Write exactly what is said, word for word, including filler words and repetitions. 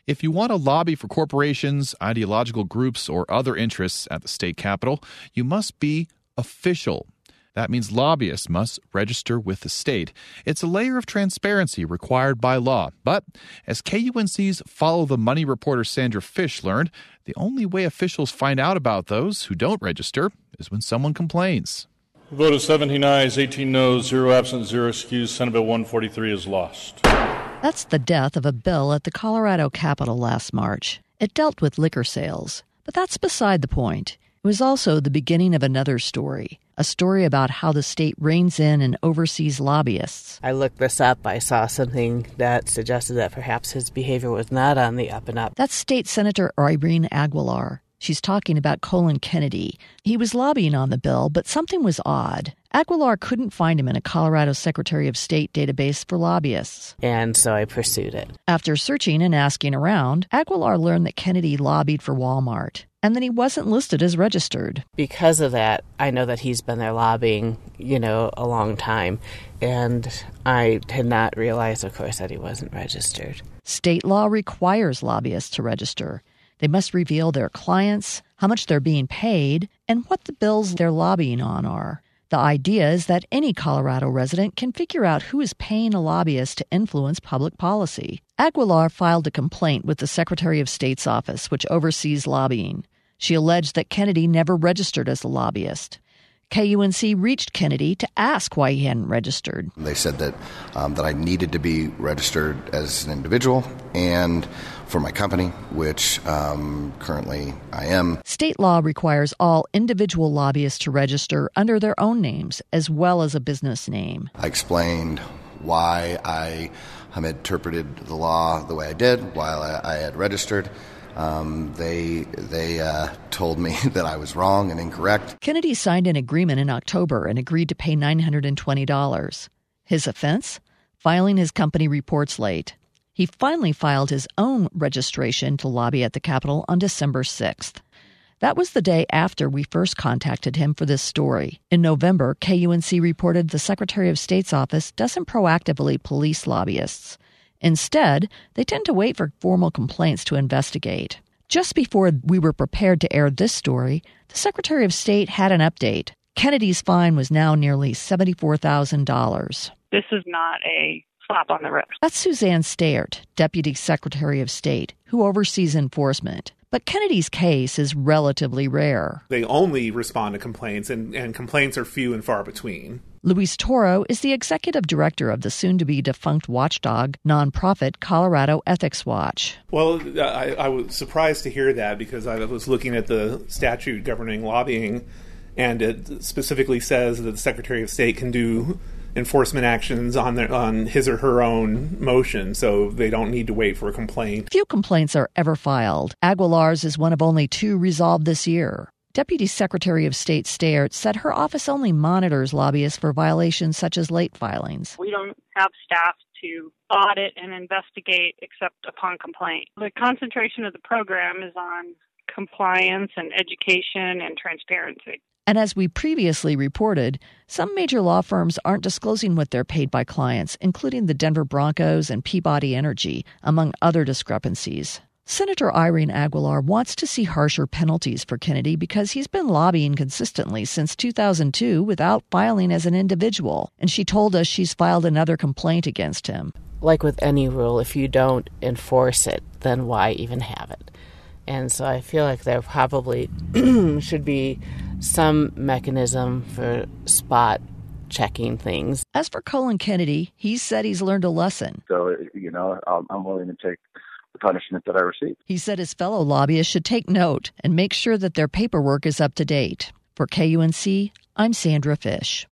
If you want to lobby for corporations, ideological groups, or other interests at the state capitol, you must be official. That means lobbyists must register with the state. It's a layer of transparency required by law. But as K U N C's Follow the Money reporter Sandra Fish learned, the only way officials find out about those who don't register is when someone complains. The vote of seventeen ayes, eighteen noes, zero absent, zero excused. Senate Bill one forty-three is lost. That's the death of a bill at the Colorado Capitol last March. It dealt with liquor sales. But that's beside the point. It was also the beginning of another story, a story about how the state reins in and oversees lobbyists. I looked this up. I saw something that suggested that perhaps his behavior was not on the up and up. That's State Senator Irene Aguilar. She's talking about Colin Kennedy. He was lobbying on the bill, but something was odd. Aguilar couldn't find him in a Colorado Secretary of State database for lobbyists. And so I pursued it. After searching and asking around, Aguilar learned that Kennedy lobbied for Walmart, and that he wasn't listed as registered. Because of that, I know that he's been there lobbying, you know, a long time. And I had not realized, of course, that he wasn't registered. State law requires lobbyists to register. They must reveal their clients, how much they're being paid, and what the bills they're lobbying on are. The idea is that any Colorado resident can figure out who is paying a lobbyist to influence public policy. Aguilar filed a complaint with the Secretary of State's office, which oversees lobbying. She alleged that Kennedy never registered as a lobbyist. K U N C reached Kennedy to ask why he hadn't registered. They said that um, that I needed to be registered as an individual and for my company, which um, currently I am. State law requires all individual lobbyists to register under their own names as well as a business name. I explained why I um, interpreted the law the way I did while I, I had registered. Um, they they uh, told me that I was wrong and incorrect. Kennedy signed an agreement in October and agreed to pay nine hundred twenty dollars. His offense? Filing his company reports late. He finally filed his own registration to lobby at the Capitol on December sixth. That was the day after we first contacted him for this story. In November, K U N C reported the Secretary of State's office doesn't proactively police lobbyists. Instead, they tend to wait for formal complaints to investigate. Just before we were prepared to air this story, the Secretary of State had an update. Kennedy's fine was now nearly seventy-four thousand dollars. This is not a slap on the wrist. That's Suzanne Stayert, Deputy Secretary of State, who oversees enforcement. But Kennedy's case is relatively rare. They only respond to complaints, and, and complaints are few and far between. Luis Toro is the executive director of the soon-to-be-defunct watchdog nonprofit Colorado Ethics Watch. Well, I, I was surprised to hear that because I was looking at the statute governing lobbying, and it specifically says that the Secretary of State can do enforcement actions on their, on his or her own motion, so they don't need to wait for a complaint. Few complaints are ever filed. Aguilar's is one of only two resolved this year. Deputy Secretary of State Stayert said her office only monitors lobbyists for violations such as late filings. We don't have staff to audit and investigate except upon complaint. The concentration of the program is on compliance and education and transparency. And as we previously reported, some major law firms aren't disclosing what they're paid by clients, including the Denver Broncos and Peabody Energy, among other discrepancies. Senator Irene Aguilar wants to see harsher penalties for Kennedy because he's been lobbying consistently since two thousand two without filing as an individual, and she told us she's filed another complaint against him. Like with any rule, if you don't enforce it, then why even have it? And so I feel like there probably should be some mechanism for spot checking things. As for Colin Kennedy, he said he's learned a lesson. So, you know, I'm willing to take the punishment that I received. He said his fellow lobbyists should take note and make sure that their paperwork is up to date. For K U N C, I'm Sandra Fish.